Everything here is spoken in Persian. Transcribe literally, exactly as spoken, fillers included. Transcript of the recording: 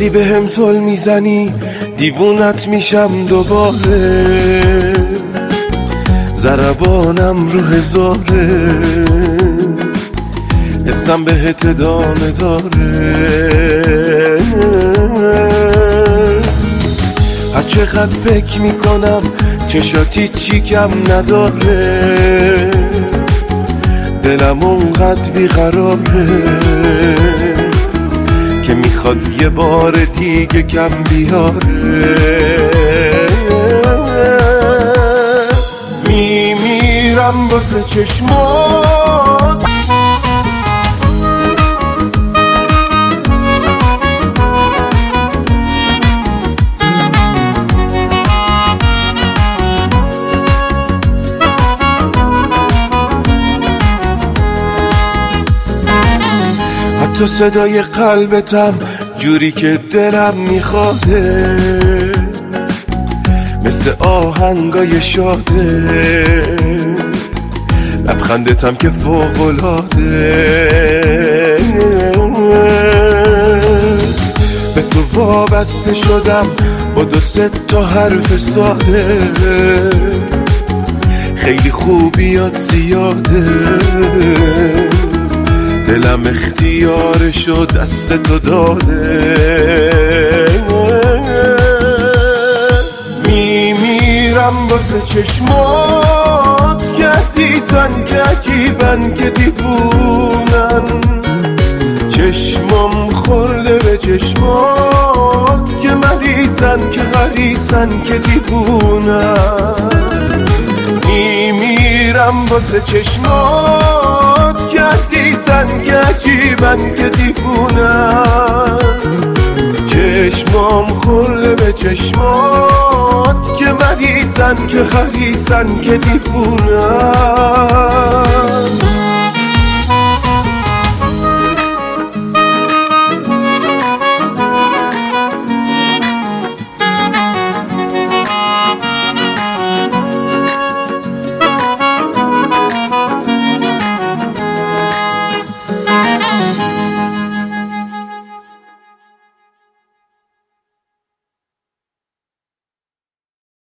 وقتی به هم زل میزنی دیوونت میشم دوباره، ضربانم رو هزاره، حسم بهت ادامه داره. هر چقدر فکر میکنم چشاتی چی کم نداره، دلم اونقدر بیقراره که میخواد یه بار دیگه کم بیاره. میمیرم واسه چشمات، حتی صدای قلبتم جوری که دلم میخواده، مثل آهنگای شاده، لبخندتم که فوق‌العاده. به تو وابسته شدم با دو سه تا حرف ساده، خیلی خوبیات زیاده، دلم اختیارشو دست تو داده. میمیرم واسه چشمات که عزیزن، که عجیبن، که دیوونن، چشمم خورده به چشمات که مریضن، که غریسن، که دیوونن. میمیرم واسه چشمات که عزیزن، که عجیبن، که دیوونن، چشمام خورده به چشمات که مریضن، که خریسن، که دیوونن.